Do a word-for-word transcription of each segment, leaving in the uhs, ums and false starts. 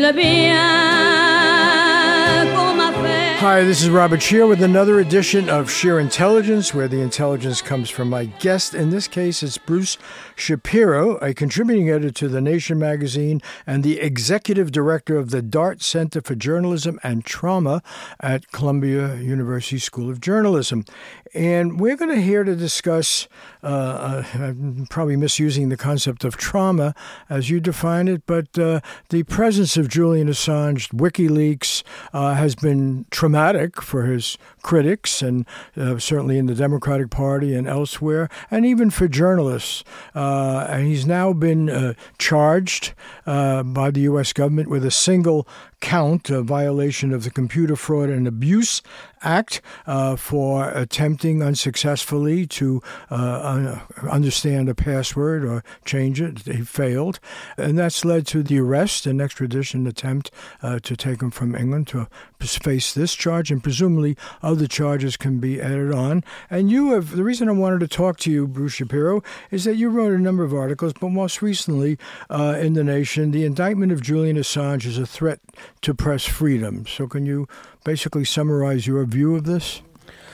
Hi, this is Robert Scheer with another edition of Scheer Intelligence, where the intelligence comes from my guest. In this case, it's Bruce Shapiro, a contributing editor to The Nation magazine and the executive director of the Dart Center for Journalism and Trauma at Columbia University School of Journalism. And we're going to here to discuss, uh, uh, I'm probably misusing the concept of trauma as you define it, but uh, the presence of Julian Assange, WikiLeaks, uh, has been traumatic for his critics and uh, certainly in the Democratic Party and elsewhere, and even for journalists. Uh, and he's now been uh, charged uh, by the U S government with a single count, a violation of the Computer Fraud and Abuse Act uh, for attempting unsuccessfully to uh, understand a password or change it. He failed. And that's led to the arrest and extradition attempt uh, to take him from England to face this charge, and presumably other charges can be added on. And you have, the reason I wanted to talk to you, Bruce Shapiro, is that you wrote a number of articles, but most recently uh, in The Nation, the indictment of Julian Assange is a threat to press freedom. So can you basically summarize your view of this?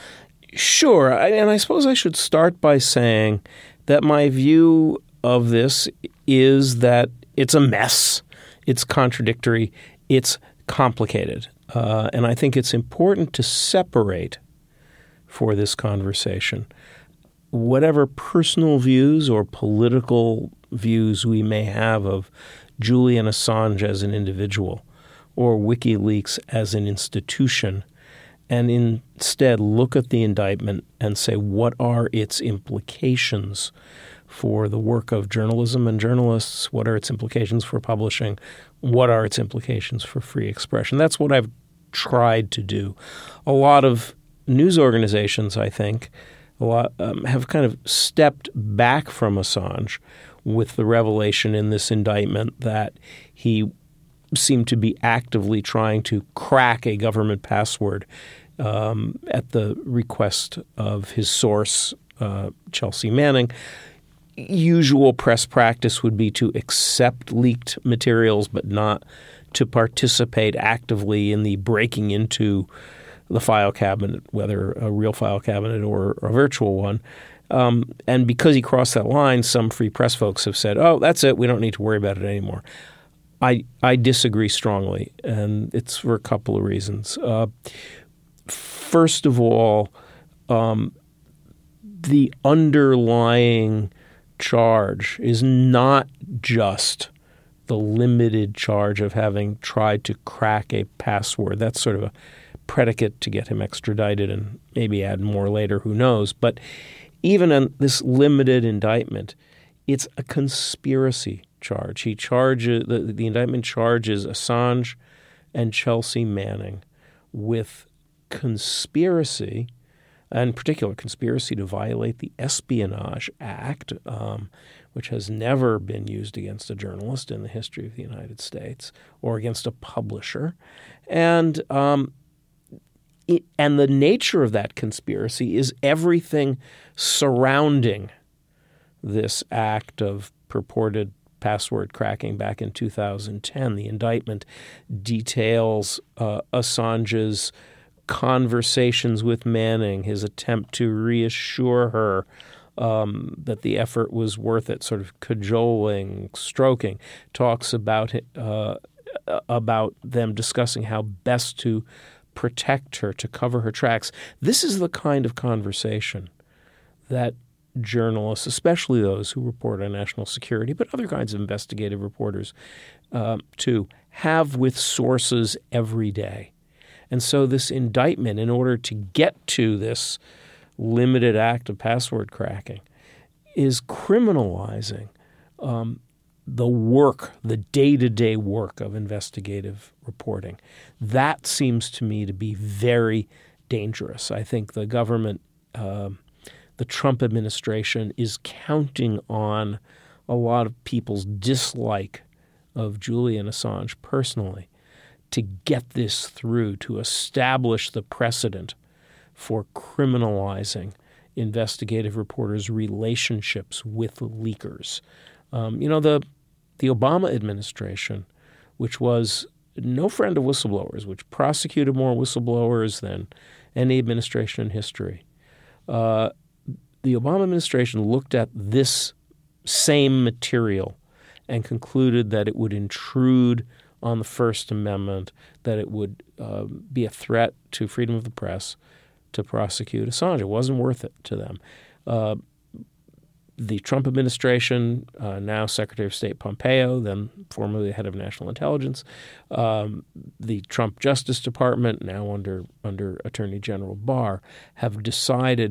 Sure. I, and I suppose I should start by saying that my view of this is that it's a mess. It's contradictory. It's complicated. Uh, and I think it's important to separate for this conversation whatever personal views or political views we may have of Julian Assange as an individual or WikiLeaks as an institution, and instead look at the indictment and say, what are its implications for the work of journalism and journalists? What are its implications for publishing? What are its implications for free expression? That's what I've tried to do. A lot of news organizations, I think, a lot um, have kind of stepped back from Assange with the revelation in this indictment that he seemed to be actively trying to crack a government password um, at the request of his source, uh, Chelsea Manning. Usual press practice would be to accept leaked materials but not to participate actively in the breaking into the file cabinet, whether a real file cabinet or a virtual one. Um, and because he crossed that line, some free press folks have said, oh, that's it. We don't need to worry about it anymore. I, I disagree strongly, and it's for a couple of reasons. Uh, first of all, um, the underlying charge is not just the limited charge of having tried to crack a password. That's sort of a predicate to get him extradited and maybe add more later, who knows. But even on this limited indictment, it's a conspiracy charge. He charges the, the indictment charges Assange and Chelsea Manning with conspiracy, and in particular conspiracy to violate the Espionage Act, um, which has never been used against a journalist in the history of the United States or against a publisher. And um, it, and the nature of that conspiracy is everything surrounding this act of purported password cracking back in two thousand ten. The indictment details uh, Assange's conversations with Manning, his attempt to reassure her um, that the effort was worth it, sort of cajoling, stroking, talks about uh, about them discussing how best to protect her, to cover her tracks. This is the kind of conversation that journalists, especially those who report on national security, but other kinds of investigative reporters uh, too, have with sources every day. And so this indictment, in order to get to this limited act of password cracking, is criminalizing um, the work, the day-to-day work of investigative reporting. That seems to me to be very dangerous. I think the government, uh, the Trump administration, is counting on a lot of people's dislike of Julian Assange personally to get this through, to establish the precedent for criminalizing investigative reporters' relationships with leakers. Um, you know, the the Obama administration, which was no friend of whistleblowers, which prosecuted more whistleblowers than any administration in history. Uh, the Obama administration looked at this same material and concluded that it would intrude on the First Amendment, that it would uh, be a threat to freedom of the press to prosecute Assange. It wasn't worth it to them. Uh, the Trump administration, uh, now Secretary of State Pompeo, then formerly the head of national intelligence, um, the Trump Justice Department, now under under Attorney General Barr, have decided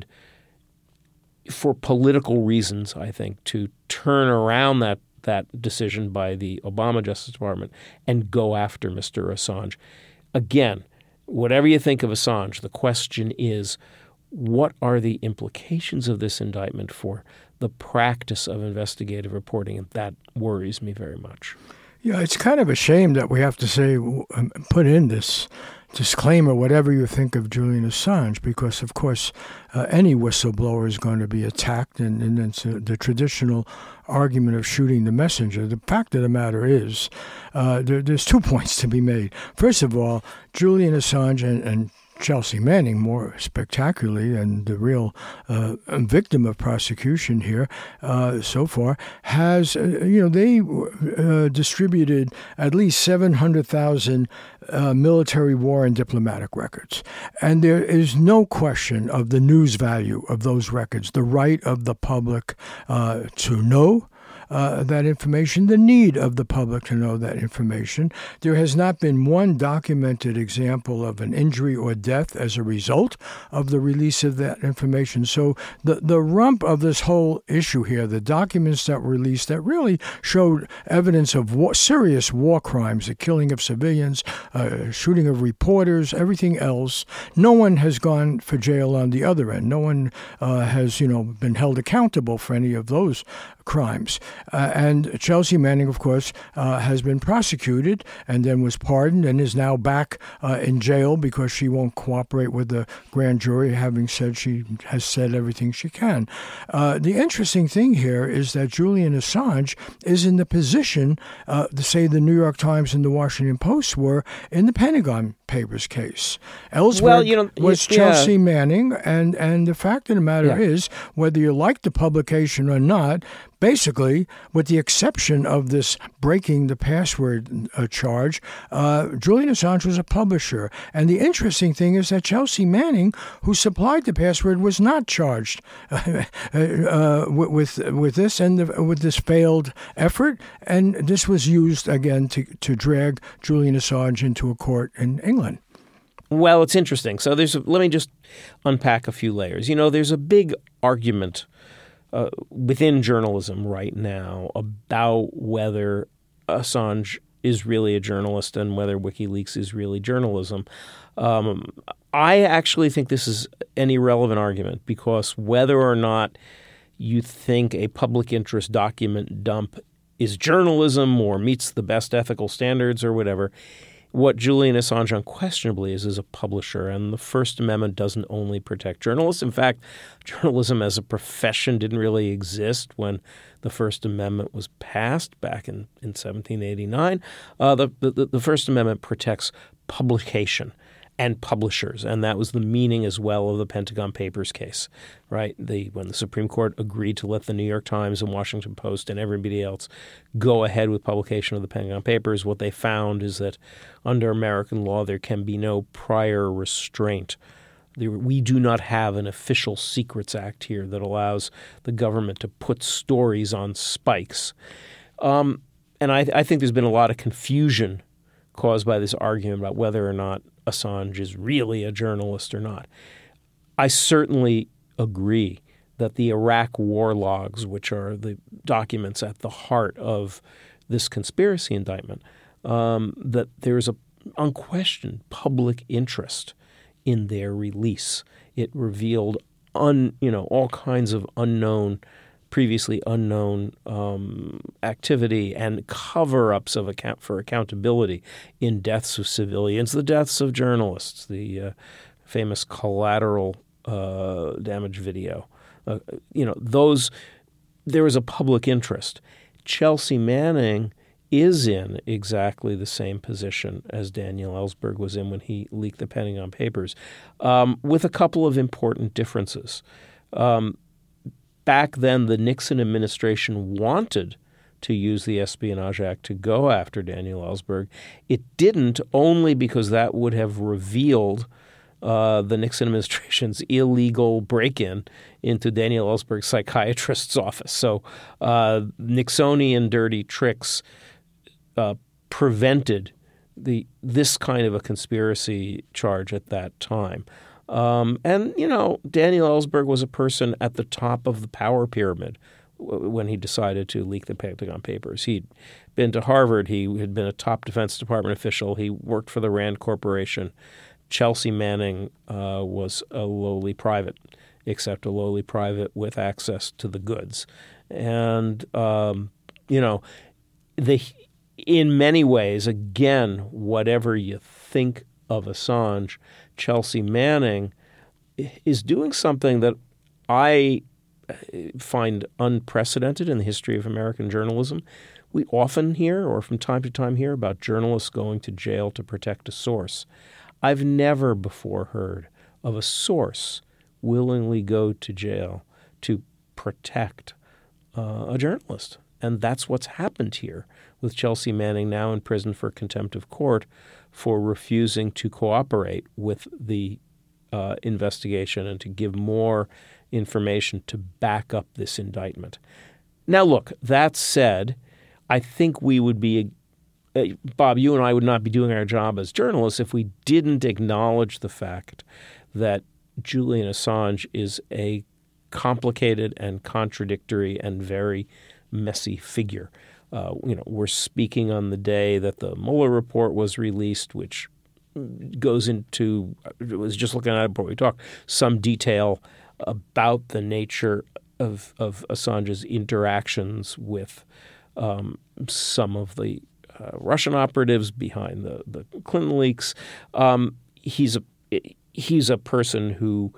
for political reasons, I think, to turn around that that decision by the Obama Justice Department and go after Mister Assange. Again, whatever you think of Assange, the question is, what are the implications of this indictment for the practice of investigative reporting? And that worries me very much. Yeah, it's kind of a shame that we have to say, put in this disclaimer, whatever you think of Julian Assange, because, of course, uh, any whistleblower is going to be attacked, and, and it's a, the traditional argument of shooting the messenger. The fact of the matter is, uh, there, there's two points to be made. First of all, Julian Assange and, and Chelsea Manning, more spectacularly, and the real uh, victim of prosecution here uh, so far, has, uh, you know, they uh, distributed at least seven hundred thousand uh, military, war, and diplomatic records. And there is no question of the news value of those records, the right of the public uh, to know Uh, that information, the need of the public to know that information. There has not been one documented example of an injury or death as a result of the release of that information. So the, the rump of this whole issue here, the documents that were released that really showed evidence of war, serious war crimes, the killing of civilians, uh, shooting of reporters, everything else, no one has gone for jail on the other end. No one uh, has, you know, been held accountable for any of those crimes. Uh, and Chelsea Manning, of course, uh, has been prosecuted and then was pardoned and is now back uh, in jail because she won't cooperate with the grand jury, having said she has said everything she can. Uh, the interesting thing here is that Julian Assange is in the position, uh, to say the New York Times and the Washington Post were in the Pentagon Papers case. Ellsberg well, you know, was yeah. Chelsea Manning, and, and the fact of the matter yeah. is, whether you like the publication or not, basically, with the exception of this breaking the password uh, charge, uh, Julian Assange was a publisher. And the interesting thing is that Chelsea Manning, who supplied the password, was not charged uh, uh, with with this and the, with this failed effort. And this was used again to to drag Julian Assange into a court in England. Well, it's interesting. So there's a, let me just unpack a few layers. You know, there's a big argument Uh, within journalism right now about whether Assange is really a journalist and whether WikiLeaks is really journalism. Um, I actually think this is an irrelevant argument because whether or not you think a public interest document dump is journalism or meets the best ethical standards or whatever, what Julian Assange unquestionably is is a publisher, and the First Amendment doesn't only protect journalists. In fact, journalism as a profession didn't really exist when the First Amendment was passed back in, in seventeen eighty-nine. Uh, the, the, the First Amendment protects publication and publishers, and that was the meaning as well of the Pentagon Papers case, right? The, when the Supreme Court agreed to let the New York Times and Washington Post and everybody else go ahead with publication of the Pentagon Papers, what they found is that under American law there can be no prior restraint. We do not have an Official Secrets Act here that allows the government to put stories on spikes. Um, and I, I think there's been a lot of confusion caused by this argument about whether or not Assange is really a journalist or not. I certainly agree that the Iraq war logs, which are the documents at the heart of this conspiracy indictment, um, that there's a unquestioned public interest in their release. It revealed un, you know, all kinds of unknown previously unknown um, activity and cover-ups of account for accountability in deaths of civilians, the deaths of journalists, the uh, famous collateral uh, damage video. Uh, you know, those there is a public interest. Chelsea Manning is in exactly the same position as Daniel Ellsberg was in when he leaked the Pentagon Papers, um, with a couple of important differences. Um, back then, the Nixon administration wanted to use the Espionage Act to go after Daniel Ellsberg. It didn't, only because that would have revealed uh, the Nixon administration's illegal break-in into Daniel Ellsberg's psychiatrist's office. So uh, Nixonian dirty tricks uh, prevented the this kind of a conspiracy charge at that time. Um, and, you know, Daniel Ellsberg was a person at the top of the power pyramid when he decided to leak the Pentagon Papers. He'd been to Harvard. He had been a top Defense Department official. He worked for the Rand Corporation. Chelsea Manning uh, was a lowly private, except a lowly private with access to the goods. And, um, you know, the in many ways, again, whatever you think of Assange, Chelsea Manning is doing something that I find unprecedented in the history of American journalism. We often hear, or from time to time hear, about journalists going to jail to protect a source. I've never before heard of a source willingly go to jail to protect uh, a journalist. And that's what's happened here with Chelsea Manning, now in prison for contempt of court for refusing to cooperate with the uh, investigation and to give more information to back up this indictment. Now, look, that said, I think we would be, uh, Bob, you and I would not be doing our job as journalists if we didn't acknowledge the fact that Julian Assange is a complicated and contradictory and very messy figure. Uh, you know, we're speaking on the day that the Mueller report was released, which goes into, I was just looking at it before we talked, some detail about the nature of, of Assange's interactions with um, some of the uh, Russian operatives behind the, the Clinton leaks. Um, he's a he's a person who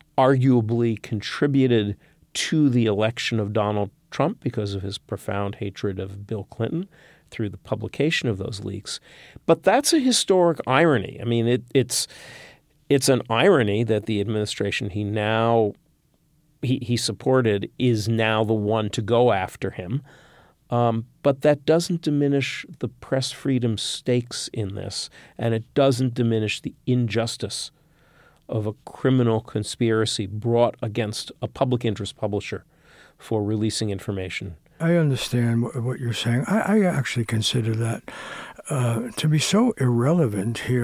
arguably contributed to the election of Donald Trump because of his profound hatred of Bill Clinton through the publication of those leaks. But that's a historic irony. I mean, it, it's it's an irony that the administration he now he, he supported is now the one to go after him. Um, but that doesn't diminish the press freedom stakes in this, and it doesn't diminish the injustice of a criminal conspiracy brought against a public interest publisher for releasing information. I understand what you're saying. I, I actually consider that uh, to be so irrelevant here.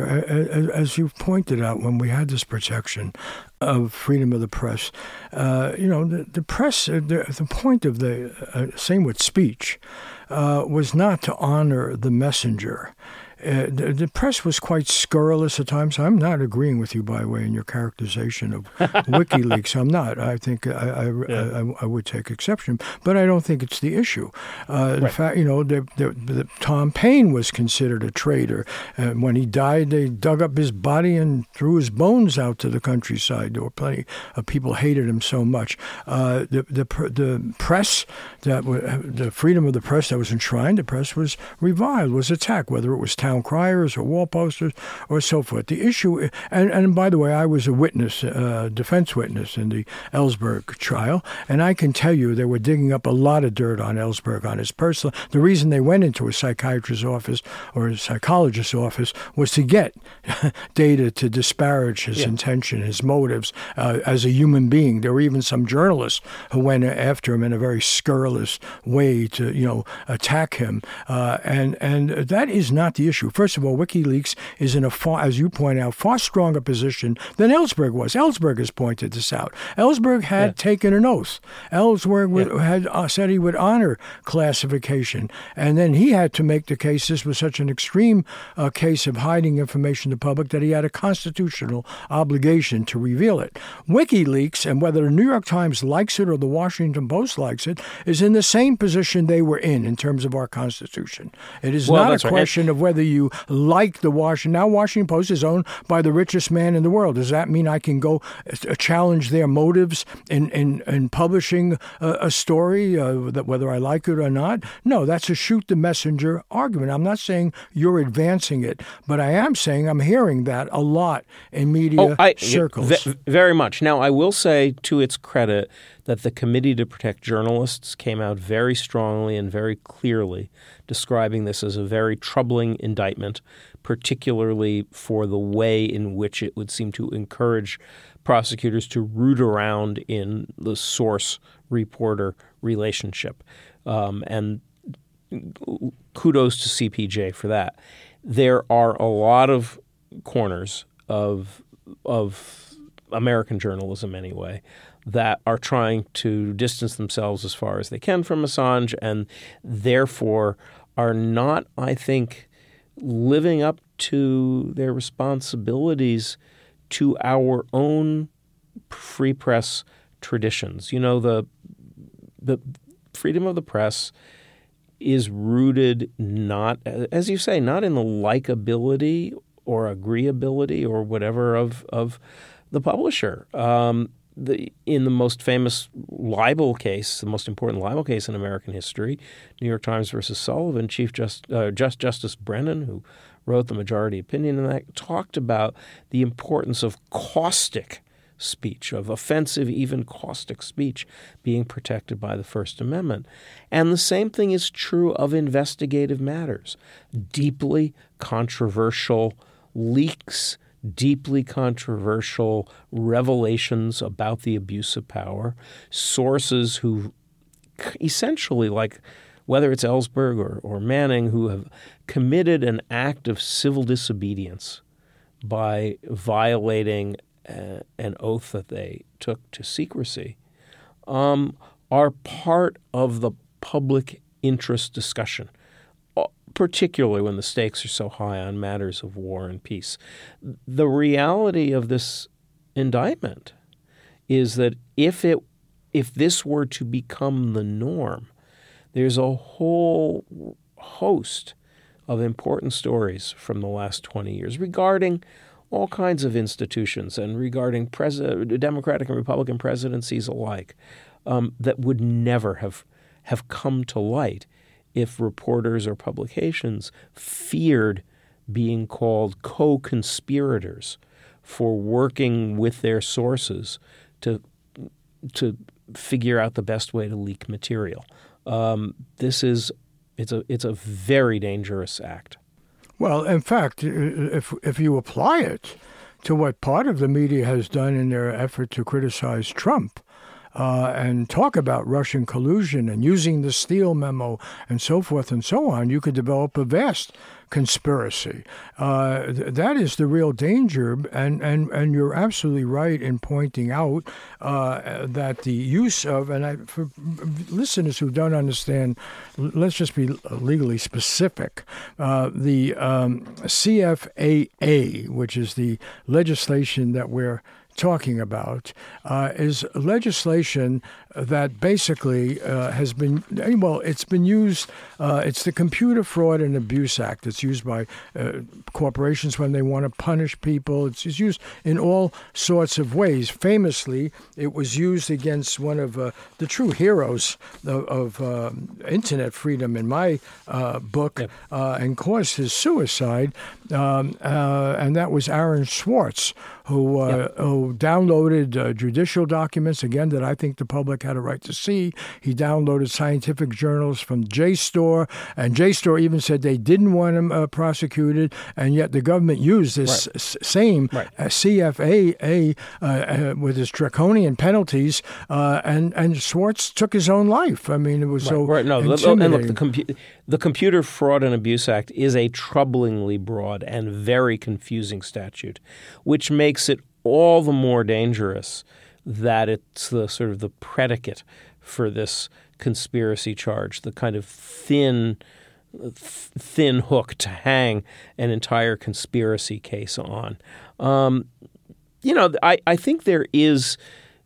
As you've pointed out, when we had this protection of freedom of the press, uh, you know, the, the press, the, the point of the, uh, same with speech, uh, was not to honor the messenger. Uh, the, the press was quite scurrilous at times. I'm not agreeing with you, by the way, in your characterization of WikiLeaks. I'm not. I think I, I, yeah. I, I would take exception, but I don't think it's the issue. Uh, right. The fact, you know, the, the, the, Tom Paine was considered a traitor. Uh, when he died, they dug up his body and threw his bones out to the countryside. There were plenty of people hated him so much. Uh, the, the the press that was, the freedom of the press that was enshrined, the press was reviled, was attacked, whether it was town criers or wall posters or so forth. The issue, and, and by the way, I was a witness, uh, defense witness in the Ellsberg trial, and I can tell you they were digging up a lot of dirt on Ellsberg, on his personal. The reason they went into a psychiatrist's office or a psychologist's office was to get data to disparage his yeah. intention, his motives uh, as a human being. There were even some journalists who went after him in a very scurrilous way to, you know, attack him, uh, and and that is not the issue. First of all, WikiLeaks is in a far, as you point out, far stronger position than Ellsberg was. Ellsberg has pointed this out. Ellsberg had yeah. taken an oath. Ellsberg would, yeah. had uh, said he would honor classification, and then he had to make the case. This was such an extreme uh, case of hiding information to the public that he had a constitutional obligation to reveal it. WikiLeaks, and whether the New York Times likes it or the Washington Post likes it, is in the same position they were in in terms of our Constitution. It is well, not a question right. of whether you like the Washington. Now Washington Post is owned by the richest man in the world. Does that mean I can go uh, challenge their motives in, in, in publishing a, a story, uh, that whether I like it or not? No, that's a shoot the messenger argument. I'm not saying you're advancing it, but I am saying I'm hearing that a lot in media oh, I, circles. V- very much. Now, I will say to its credit that the Committee to Protect Journalists came out very strongly and very clearly describing this as a very troubling indictment, particularly for the way in which it would seem to encourage prosecutors to root around in the source-reporter relationship. Um, and kudos to C P J for that. There are a lot of corners of of American journalism anyway that are trying to distance themselves as far as they can from Assange and therefore are not, I think, living up to their responsibilities to our own free press traditions. You know, the the freedom of the press is rooted not, as you say, not in the likability or agreeability or whatever of of the publisher. Um, the in the most famous libel case, the most important libel case in American history, New York Times versus Sullivan, Chief Just, uh, Just Justice Brennan, who wrote the majority opinion in that, talked about the importance of caustic speech, of offensive, even caustic speech being protected by the First Amendment. And the same thing is true of investigative matters. Deeply controversial leaks, deeply controversial revelations about the abuse of power, sources who essentially, like whether it's Ellsberg or, or Manning, who have committed an act of civil disobedience by violating uh, an oath that they took to secrecy, um, are part of the public interest discussion, particularly when the stakes are so high on matters of war and peace. The reality of this indictment is that if it, if this were to become the norm, there's a whole host of important stories from the last twenty years regarding all kinds of institutions and regarding pres- Democratic and Republican presidencies alike um, that would never have have come to light if reporters or publications feared being called co-conspirators for working with their sources to to figure out the best way to leak material. Um, this is it's a it's a very dangerous act. Well, in fact, if if you apply it to what part of the media has done in their effort to criticize Trump, Uh, and talk about Russian collusion and using the Steele memo and so forth and so on, you could develop a vast conspiracy. Uh, th- that is the real danger, and, and, and you're absolutely right in pointing out uh, that the use of, and I, for listeners who don't understand, let's just be legally specific, uh, the um, C F A A, which is the legislation that we're talking about, uh, is legislation that basically uh, has been, well, it's been used, uh, it's the Computer Fraud and Abuse Act. It's used by uh, corporations when they want to punish people. It's, it's used in all sorts of ways. Famously, it was used against one of uh, the true heroes of, of uh, Internet freedom in my uh, book, yep. uh, and caused his suicide, um, uh, and that was Aaron Swartz, who, uh, yep. who downloaded uh, judicial documents, again, that I think the public had a right to see. He downloaded scientific journals from JSTOR, and JSTOR even said they didn't want him uh, prosecuted, and yet the government used this right. s- same right. uh, C F A A uh, uh, with its draconian penalties, uh, and, and Swartz took his own life. I mean, it was right. so right. No, intimidating. And look, the, compu- the Computer Fraud and Abuse Act is a troublingly broad and very confusing statute, which makes it all the more dangerous that it's the sort of the predicate for this conspiracy charge, the kind of thin, thin hook to hang an entire conspiracy case on. Um, you know, I, I think there is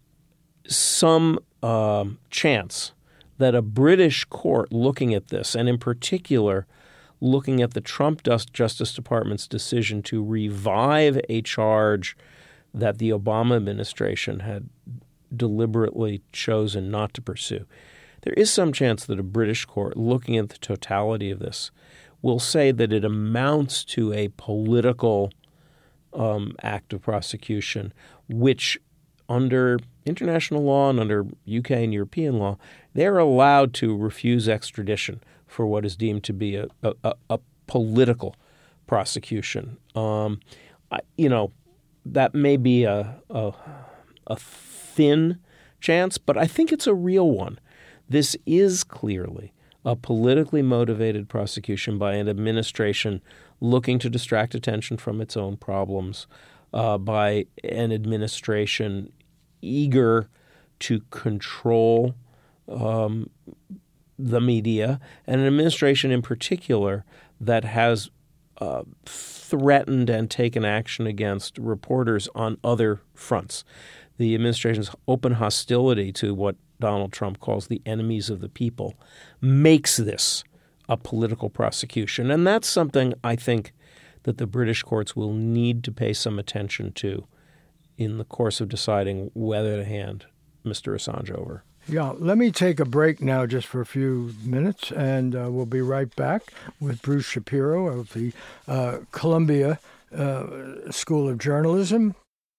some um, chance that a British court looking at this, and in particular looking at the Trump Justice Department's decision to revive a charge that the Obama administration had deliberately chosen not to pursue, there is some chance that a British court, looking at the totality of this, will say that it amounts to a political um, act of prosecution, which under international law and under U K and European law, they're allowed to refuse extradition for what is deemed to be a, a, a political prosecution. Um, I, you know, that may be a, a, a thin chance, but I think it's a real one. This is clearly a politically motivated prosecution by an administration looking to distract attention from its own problems, uh, by an administration eager to control um, the media, and an administration in particular that has uh, threatened and taken action against reporters on other fronts. The administration's open hostility to what Donald Trump calls the enemies of the people makes this a political prosecution. And that's something I think that the British courts will need to pay some attention to in the course of deciding whether to hand Mister Assange over. Yeah, let me take a break now just for a few minutes, and uh, we'll be right back with Bruce Shapiro of the uh, Columbia uh, School of Journalism.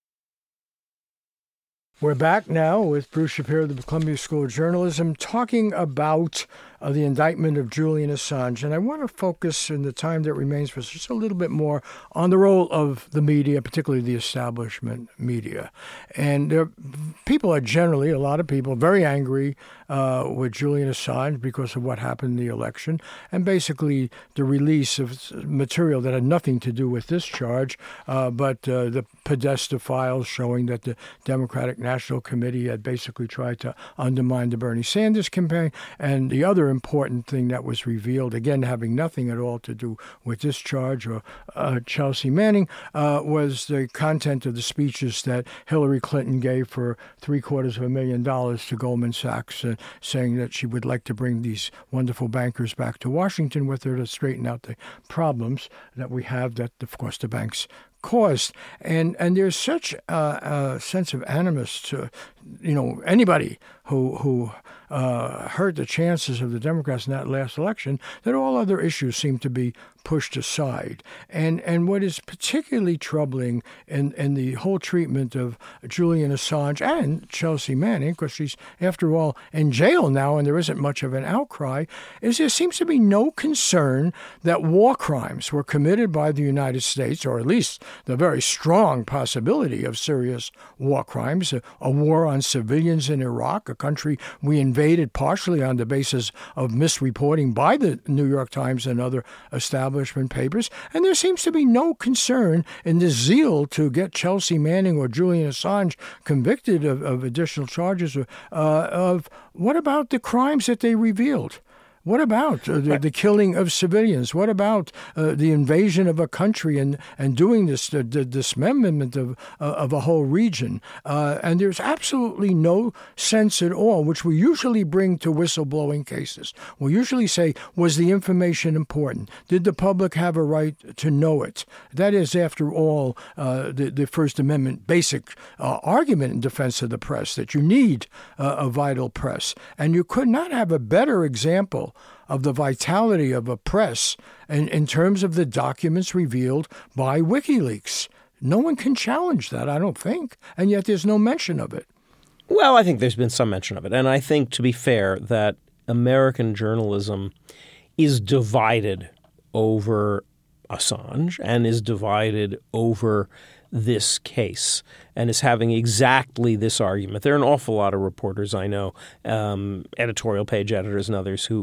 We're back now with Bruce Shapiro of the Columbia School of Journalism talking about uh, the indictment of Julian Assange. And I want to focus in the time that remains for us just a little bit more on the role of the media, particularly the establishment media. And there, people are generally, a lot of people, very angry uh, with Julian Assange because of what happened in the election and basically the release of material that had nothing to do with this charge, uh, but uh, the Podesta files showing that the Democratic National Committee had basically tried to undermine the Bernie Sanders campaign. And the other important thing that was revealed, again, having nothing at all to do with this charge or uh, Chelsea Manning, uh, was the content of the speeches that Hillary Clinton gave for three quarters of a million dollars to Goldman Sachs, uh, saying that she would like to bring these wonderful bankers back to Washington with her to straighten out the problems that we have that, of course, the banks caused. And and there's such a, a sense of animus to, you know, anybody who who uh, hurt the chances of the Democrats in that last election, that all other issues seem to be pushed aside. And and what is particularly troubling in, in the whole treatment of Julian Assange and Chelsea Manning, because she's, after all, in jail now and there isn't much of an outcry, is there seems to be no concern that war crimes were committed by the United States, or at least the very strong possibility of serious war crimes, a, a war on civilians in Iraq, a country we invaded partially on the basis of misreporting by the New York Times and other establishment papers. And there seems to be no concern in the zeal to get Chelsea Manning or Julian Assange convicted of, of additional charges uh, of what about the crimes that they revealed? What about uh, the, the killing of civilians? What about uh, the invasion of a country and, and doing this, the, the dismemberment of, uh, of a whole region? Uh, and there's absolutely no sense at all, which we usually bring to whistleblowing cases. We usually say, was the information important? Did the public have a right to know it? That is, after all, uh, the, the First Amendment basic uh, argument in defense of the press, that you need uh, a vital press. And you could not have a better example of the vitality of a press in, in terms of the documents revealed by WikiLeaks. No one can challenge that, I don't think, and yet there's no mention of it. Well, I think there's been some mention of it, and I think, to be fair, that American journalism is divided over Assange and is divided over this case and is having exactly this argument. There are an awful lot of reporters I know, um, editorial page editors and others, who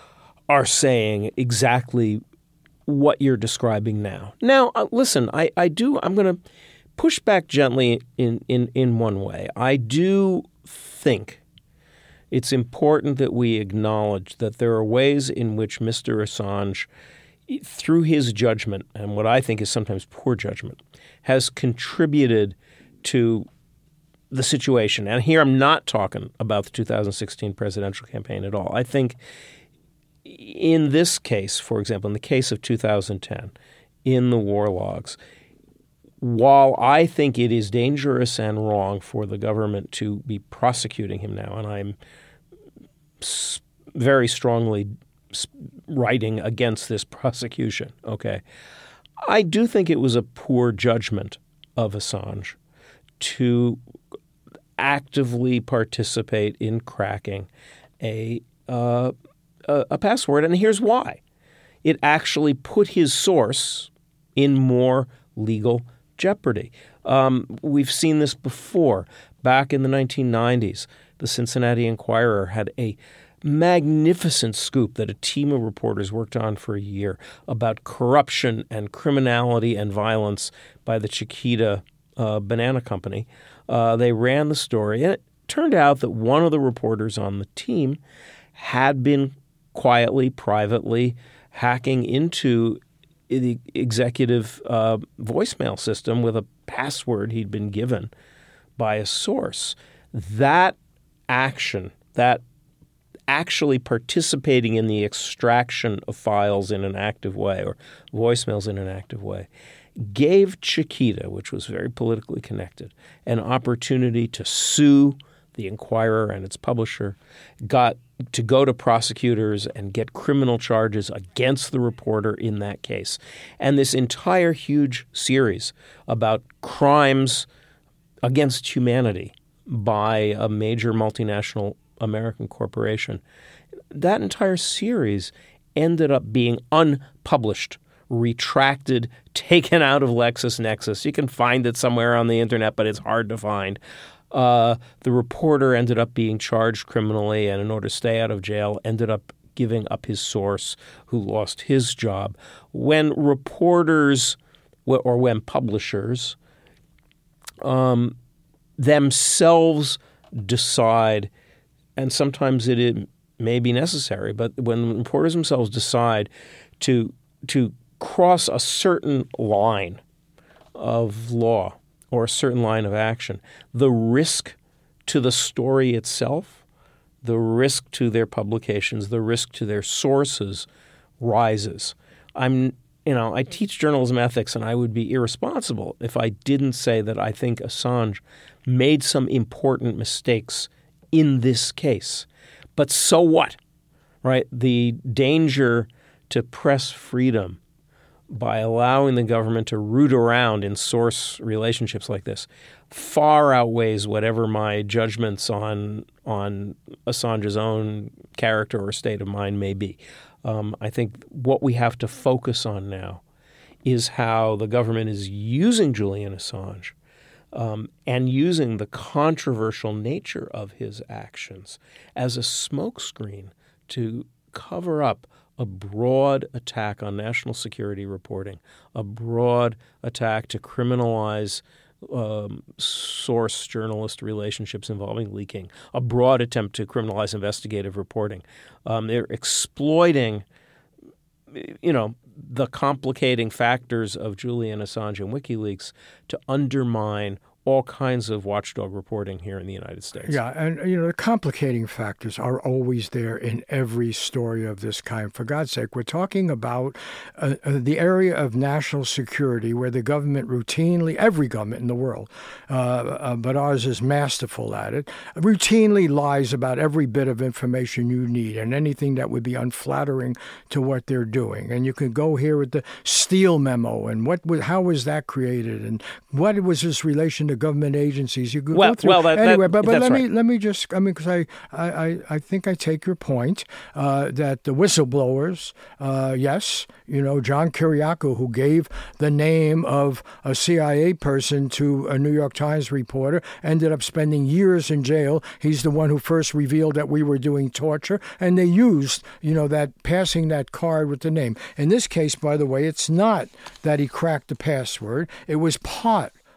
are saying exactly what you're describing now. Now, uh, listen, I, I do – I'm going to push back gently in, in, in one way. I do think it's important that we acknowledge that there are ways in which Mister Assange, through his judgment, and what I think is sometimes poor judgment, has contributed to the situation. And here I'm not talking about the two thousand sixteen presidential campaign at all. I think in this case, for example, in the case of two thousand ten, in the war logs, while I think it is dangerous and wrong for the government to be prosecuting him now, and I'm very strongly writing against this prosecution, okay, I do think it was a poor judgment of Assange to actively participate in cracking a, uh, a a password, and here's why. It actually put his source in more legal jeopardy. Um, we've seen this before. Back in the nineteen nineties, the Cincinnati Enquirer had a magnificent scoop that a team of reporters worked on for a year about corruption and criminality and violence by the Chiquita uh, Banana Company. Uh, they ran the story, and it turned out that one of the reporters on the team had been quietly, privately hacking into the executive uh, voicemail system with a password he'd been given by a source. That action, that actually participating in the extraction of files in an active way or voicemails in an active way, gave Chiquita, which was very politically connected, an opportunity to sue the Enquirer and its publisher, got to go to prosecutors and get criminal charges against the reporter in that case. And this entire huge series about crimes against humanity by a major multinational American corporation, that entire series ended up being unpublished, retracted, taken out of LexisNexis. You can find it somewhere on the internet, but it's hard to find. Uh, the reporter ended up being charged criminally, and in order to stay out of jail, ended up giving up his source, who lost his job. When reporters or when publishers um, themselves decide, and sometimes it may be necessary, but when reporters themselves decide to to cross a certain line of law or a certain line of action, the risk to the story itself, the risk to their publications, the risk to their sources rises. I'm, you know, I teach journalism ethics, and I would be irresponsible if I didn't say that I think Assange made some important mistakes in this case. But so what, right? The danger to press freedom by allowing the government to root around in source relationships like this far outweighs whatever my judgments on on Assange's own character or state of mind may be. Um, I think what we have to focus on now is how the government is using Julian Assange um, and using the controversial nature of his actions as a smokescreen to cover up a broad attack on national security reporting, a broad attack to criminalize um, source-journalist relationships involving leaking, a broad attempt to criminalize investigative reporting. Um, they're exploiting, you know, the complicating factors of Julian Assange and WikiLeaks to undermine all kinds of watchdog reporting here in the United States. Yeah, and, you know, the complicating factors are always there in every story of this kind. For God's sake, we're talking about uh, uh, the area of national security where the government routinely, every government in the world, uh, uh, but ours is masterful at it, routinely lies about every bit of information you need and anything that would be unflattering to what they're doing. And you can go here with the Steele memo and what was, how was that created and what was this relation to government agencies. You could well, go through well, that, anyway. that, but but let right. me let me just I mean because I, I I think I take your point uh, that the whistleblowers, uh, yes, you know, John Kiriakou, who gave the name of a C I A person to a New York Times reporter, ended up spending years in jail. He's the one who first revealed that we were doing torture, and they used, you know, that passing that card with the name. In this case, by the way, it's not that he cracked the password. It was part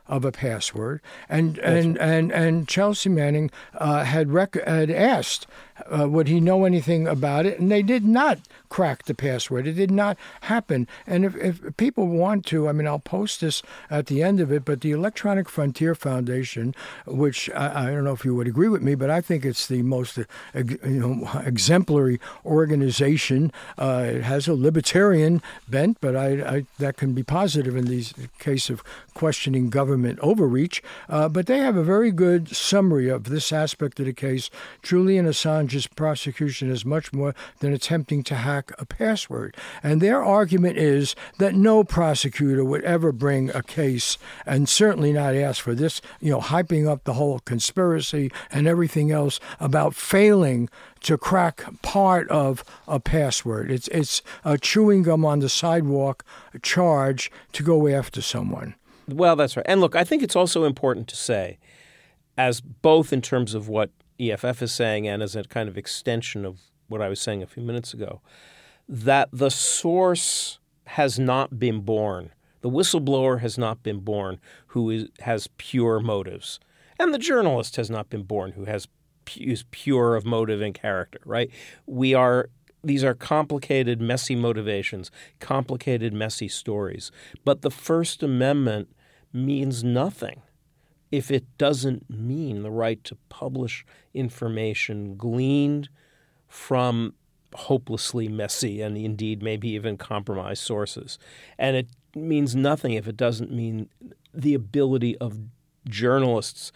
of a password, and and, right. and and Chelsea Manning uh, had rec- had asked, uh, would he know anything about it, and they did not crack the password. It did not happen. And if, if people want to, I mean, I'll post this at the end of it, but the Electronic Frontier Foundation, which I, I don't know if you would agree with me, but I think it's the most uh, you know exemplary organization. Uh, it has a libertarian bent, but I, I that can be positive in these case of questioning government overreach. Uh, but they have a very good summary of this aspect of the case. Julian Assange's prosecution is much more than attempting to hack a password. And their argument is that no prosecutor would ever bring a case, and certainly not ask for this, you know, hyping up the whole conspiracy and everything else about failing to crack part of a password. It's it's a chewing gum on the sidewalk charge to go after someone. Well, that's right. And look, I think it's also important to say, as both in terms of what E F F is saying and as a kind of extension of what I was saying a few minutes ago, that the source has not been born. The whistleblower has not been born who is, has pure motives. And the journalist has not been born who has is pure of motive and character, right? We are These are complicated, messy motivations, complicated, messy stories. But the First Amendment means nothing if it doesn't mean the right to publish information gleaned from hopelessly messy and indeed maybe even compromised sources. And it means nothing if it doesn't mean the ability of journalists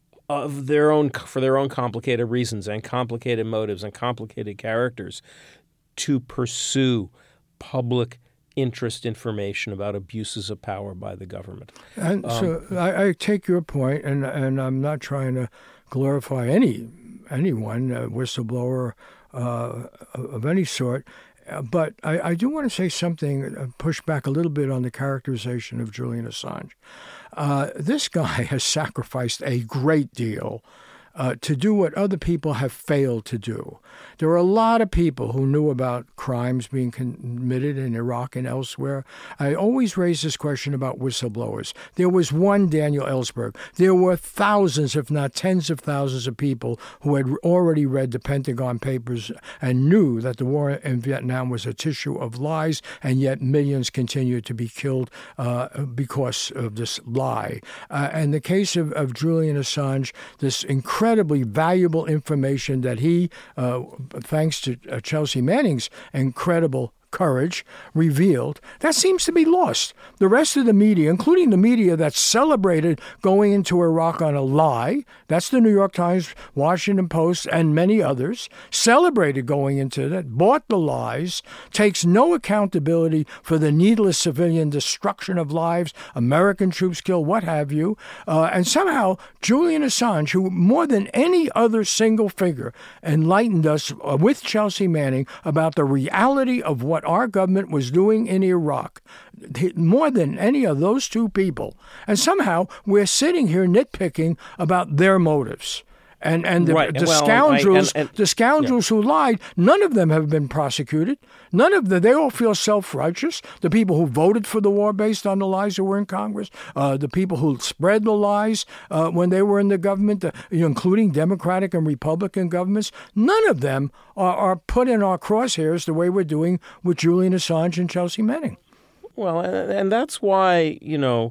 of their own for their own complicated reasons and complicated motives and complicated characters to pursue public interest information about abuses of power by the government. And um, so I, I take your point, and and I'm not trying to glorify any anyone, a whistleblower uh, of any sort. But I, I do want to say something, uh, push back a little bit on the characterization of Julian Assange. Uh, this guy has sacrificed a great deal uh, to do what other people have failed to do. There are a lot of people who knew about crimes being committed in Iraq and elsewhere. I always raise this question about whistleblowers. There was one Daniel Ellsberg. There were thousands, if not tens of thousands of people who had already read the Pentagon Papers and knew that the war in Vietnam was a tissue of lies, and yet millions continued to be killed uh, because of this lie. Uh, and the case of, of Julian Assange, this incredibly valuable information that he, uh, thanks to uh, Chelsea Manning's incredible courage, revealed, that seems to be lost. The rest of the media, including the media that celebrated going into Iraq on a lie, that's the New York Times, Washington Post, and many others, celebrated going into that, bought the lies, takes no accountability for the needless civilian destruction of lives, American troops killed, what have you. Uh, and somehow, Julian Assange, who more than any other single figure enlightened us uh, with Chelsea Manning about the reality of what our government was doing in Iraq, more than any of those two people. And somehow we're sitting here nitpicking about their motives. And and the, right. the well, scoundrels, I, and, and, the scoundrels yeah. who lied, none of them have been prosecuted. None of them, they all feel self-righteous. The people who voted for the war based on the lies that were in Congress, uh, the people who spread the lies uh, when they were in the government, the, you know, including Democratic and Republican governments, none of them are, are put in our crosshairs the way we're doing with Julian Assange and Chelsea Manning. Well, and, and that's why, you know,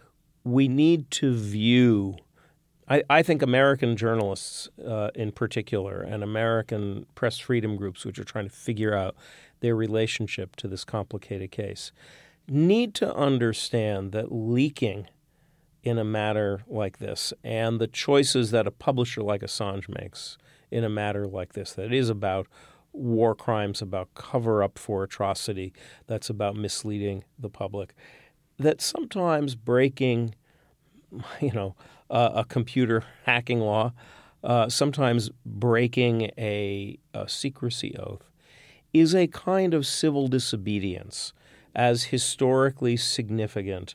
we need to view I, I think American journalists uh, in particular and American press freedom groups, which are trying to figure out their relationship to this complicated case, need to understand that leaking in a matter like this and the choices that a publisher like Assange makes in a matter like this, that is about war crimes, about cover-up for atrocity, that's about misleading the public, that sometimes breaking, you know, Uh, a computer hacking law, uh, sometimes breaking a, a secrecy oath, is a kind of civil disobedience as historically significant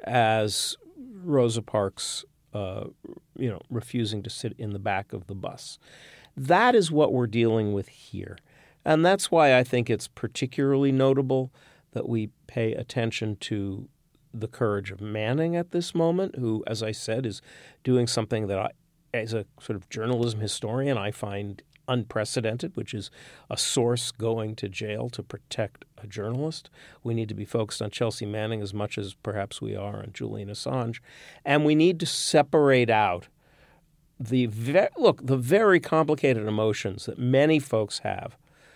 as Rosa Parks, uh, you know, refusing to sit in the back of the bus. That is what we're dealing with here. And that's why I think it's particularly notable that we pay attention to the courage of Manning at this moment, who, as I said, is doing something that I, as a sort of journalism historian, I find unprecedented, which is a source going to jail to protect a journalist. We need to be focused on Chelsea Manning as much as perhaps we are on Julian Assange. And we need to separate out the ve- look, the very complicated emotions that many folks have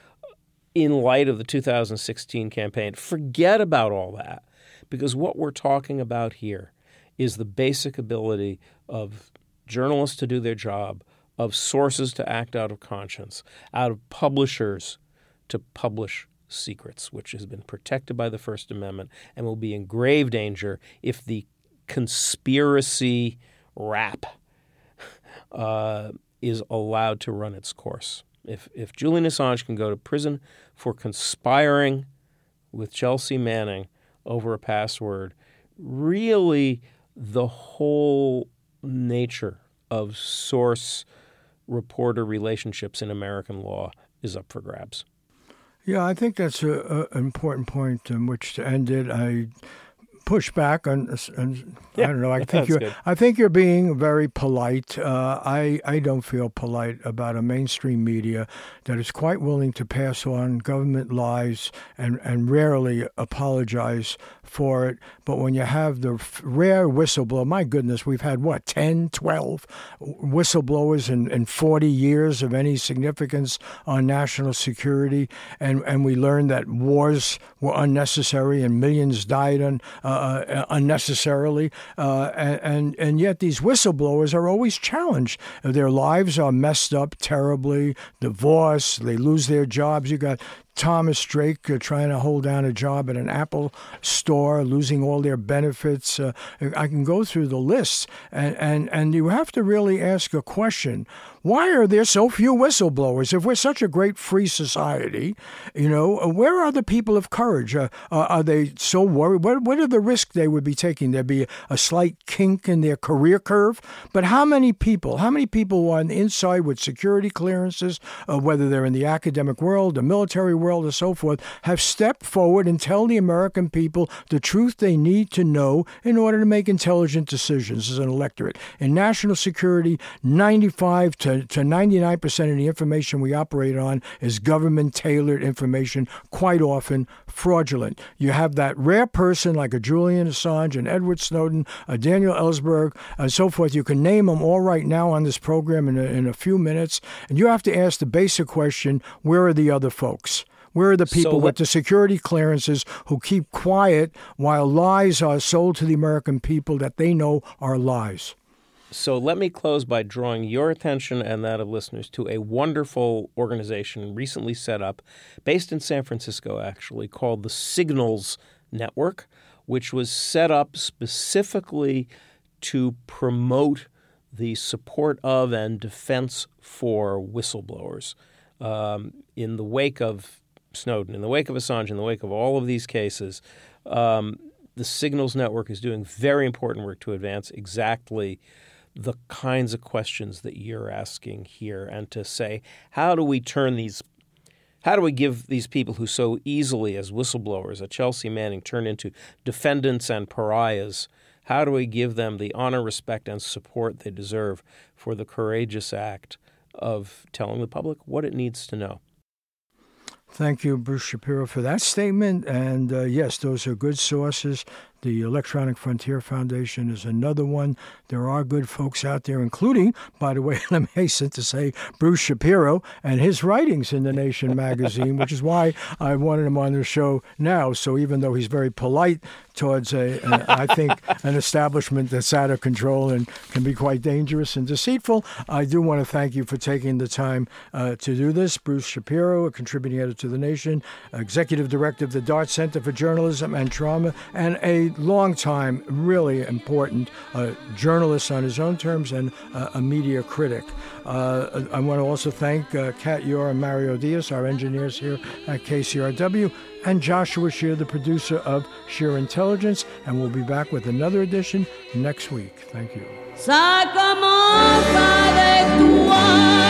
in light of the two thousand sixteen campaign. Forget about all that, because what we're talking about here is the basic ability of journalists to do their job, of sources to act out of conscience, out of publishers to publish secrets, which has been protected by the First Amendment and will be in grave danger if the conspiracy rap uh, is allowed to run its course. If, if Julian Assange can go to prison for conspiring with Chelsea Manning over a password, really the whole nature of source reporter relationships in American law is up for grabs. Yeah, I think that's an important point in which to end it. I push back on, on yeah, I don't know. I think you're. Good. I think you're being very polite. Uh, I I don't feel polite about a mainstream media that is quite willing to pass on government lies and and rarely apologize for it. But when you have the rare whistleblower, my goodness, we've had what ten, twelve whistleblowers in, in forty years of any significance on national security, and and we learned that wars were unnecessary and millions died on. Uh, Uh, unnecessarily, uh, and and yet these whistleblowers are always challenged. Their lives are messed up terribly. Divorce, they lose their jobs. You got Thomas Drake uh, trying to hold down a job at an Apple store, losing all their benefits. Uh, I can go through the list, and, and, and you have to really ask a question. Why are there so few whistleblowers? If we're such a great free society, you know, where are the people of courage? Uh, uh, are they so worried? What, what are the risks they would be taking? There'd be a slight kink in their career curve. But how many people, how many people are on the inside with security clearances, uh, whether they're in the academic world, the military world, or so forth, have stepped forward and tell the American people the truth they need to know in order to make intelligent decisions as an electorate? In national security, ninety-five to to ninety-nine percent of the information we operate on is government-tailored information, quite often fraudulent. You have that rare person like a Julian Assange, and Edward Snowden, a Daniel Ellsberg, and so forth. You can name them all right now on this program in a, in a few minutes, and you have to ask the basic question, where are the other folks? Where are the people so with the security clearances who keep quiet while lies are sold to the American people that they know are lies? So let me close by drawing your attention and that of listeners to a wonderful organization recently set up, based in San Francisco actually, called the Signals Network, which was set up specifically to promote the support of and defense for whistleblowers. Um, in the wake of Snowden, in the wake of Assange, in the wake of all of these cases, um, the Signals Network is doing very important work to advance exactly the kinds of questions that you're asking here, and to say, how do we turn these, how do we give these people who so easily, as whistleblowers, a Chelsea Manning, turn into defendants and pariahs? How do we give them the honor, respect, and support they deserve for the courageous act of telling the public what it needs to know? Thank you, Bruce Shapiro, for that statement. And uh, yes, those are good sources. The Electronic Frontier Foundation is another one. There are good folks out there, including, by the way, let me hasten to say, Bruce Shapiro and his writings in The Nation magazine, which is why I wanted him on the show now. So even though he's very polite towards, a, a I think, an establishment that's out of control and can be quite dangerous and deceitful, I do want to thank you for taking the time uh, to do this. Bruce Shapiro, a contributing editor to The Nation, executive director of the Dart Center for Journalism and Trauma, and a long-time, really important uh, journalist on his own terms and uh, a media critic. Uh, I want to also thank uh, Kat Yor and Mario Diaz, our engineers here at K C R W, and Joshua Scheer, the producer of Scheer Intelligence, and we'll be back with another edition next week. Thank you.